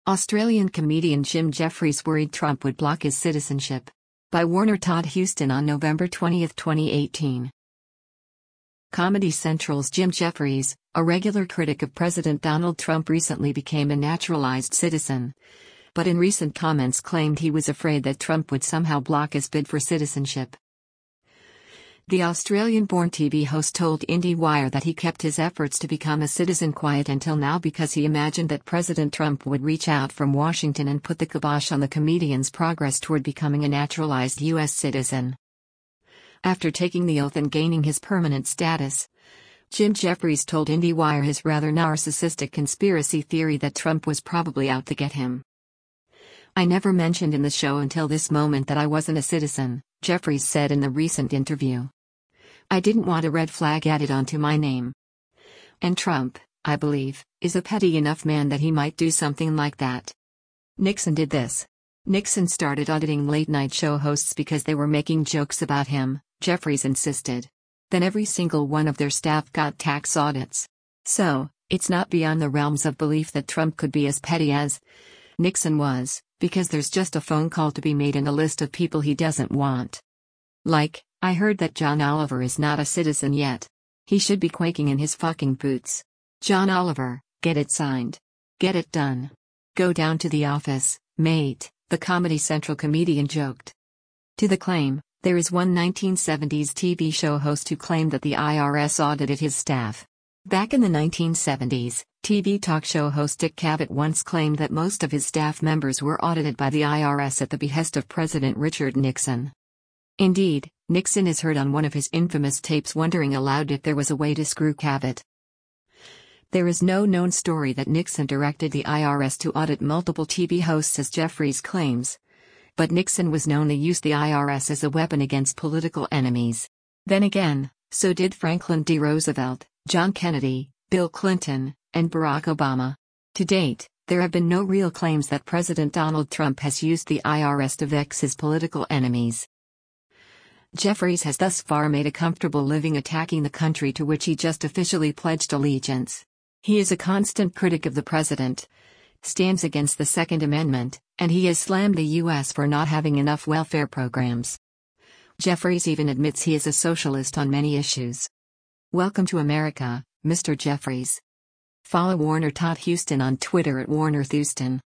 Australian comedian Jim Jeffries worried Trump would block his citizenship. By Warner Todd Huston on November 20, 2018. Comedy Central's Jim Jeffries, a regular critic of President Donald Trump, recently became a naturalized citizen, but in recent comments claimed he was afraid that Trump would somehow block his bid for citizenship. The Australian-born TV host told IndieWire that he kept his efforts to become a citizen quiet until now because he imagined that President Trump would reach out from Washington and put the kibosh on the comedian's progress toward becoming a naturalized U.S. citizen. After taking the oath and gaining his permanent status, Jim Jeffries told IndieWire his rather narcissistic conspiracy theory that Trump was probably out to get him. "I never mentioned in the show until this moment that I wasn't a citizen," Jeffries said in the recent interview. "I didn't want a red flag added onto my name. And Trump, I believe, is a petty enough man that he might do something like that. Nixon did this. Nixon started auditing late-night show hosts because they were making jokes about him," Jeffries insisted. "Then every single one of their staff got tax audits. So, it's not beyond the realms of belief that Trump could be as petty as Nixon was, because there's just a phone call to be made and a list of people he doesn't want. Like, I heard that John Oliver is not a citizen yet. He should be quaking in his fucking boots. John Oliver, get it signed. Get it done. Go down to the office, mate," the Comedy Central comedian joked. To the claim, there is one 1970s TV show host who claimed that the IRS audited his staff. Back in the 1970s, TV talk show host Dick Cavett once claimed that most of his staff members were audited by the IRS at the behest of President Richard Nixon. Indeed, Nixon is heard on one of his infamous tapes wondering aloud if there was a way to screw Cavett. There is no known story that Nixon directed the IRS to audit multiple TV hosts as Jeffries claims. But Nixon was known to use the IRS as a weapon against political enemies. Then again, so did Franklin D. Roosevelt, John Kennedy, Bill Clinton, and Barack Obama. To date, there have been no real claims that President Donald Trump has used the IRS to vex his political enemies. Jeffries has thus far made a comfortable living attacking the country to which he just officially pledged allegiance. He is a constant critic of the president, stands against the Second Amendment, and he has slammed the U.S. for not having enough welfare programs. Jeffries even admits he is a socialist on many issues. Welcome to America, Mr. Jeffries. Follow Warner Todd Huston on Twitter at WarnerThouston.